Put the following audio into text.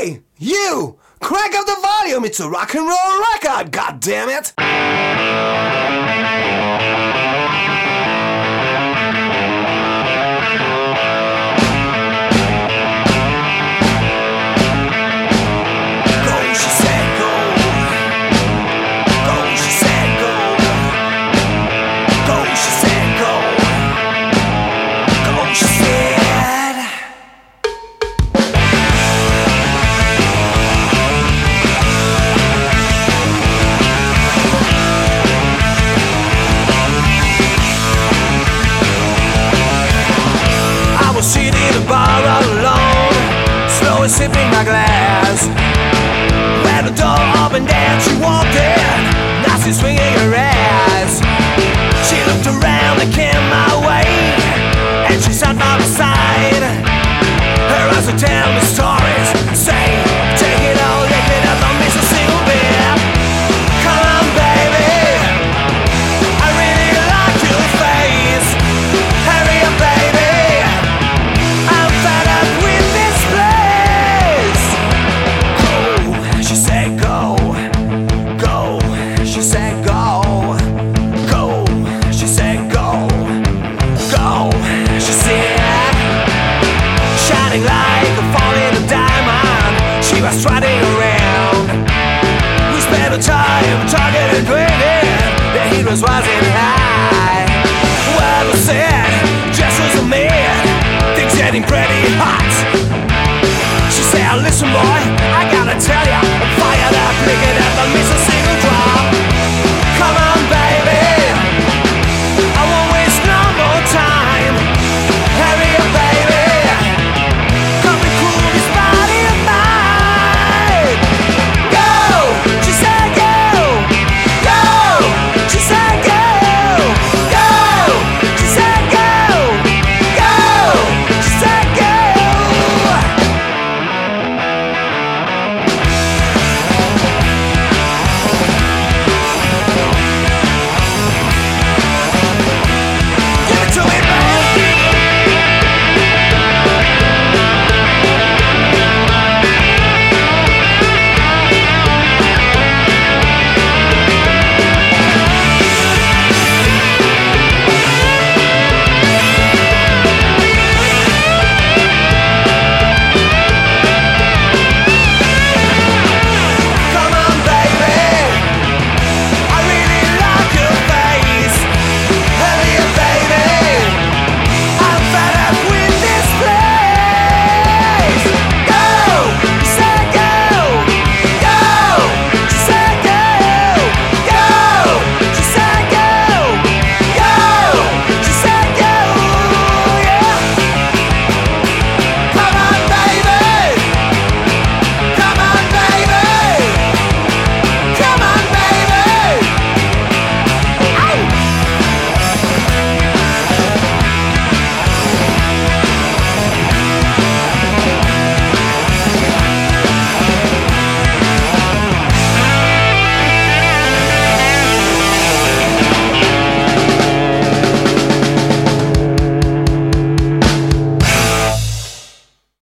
Hey, you! Crank up the volume, it's a rock and roll record, god damn it! Sitting in a bar all alone, slowly sipping my glass. When the door opened and she walked in, now she's swinging her ass. She looked around and came my way, and she sat by my side. Her eyes would tell me stories, say, take it all, lick it up, don't miss a single bit. Come on baby, I really like your face. Hurry up baby, strutting around. We spent the time talking and drinking. The heat was rising high. Well, I said, just was a man, things getting pretty hot. She said, listen boy,